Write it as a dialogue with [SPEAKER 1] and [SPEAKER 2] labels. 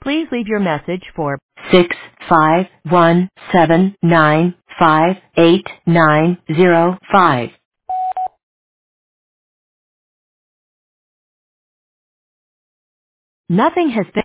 [SPEAKER 1] Please leave your message for 651795890. Nothing has been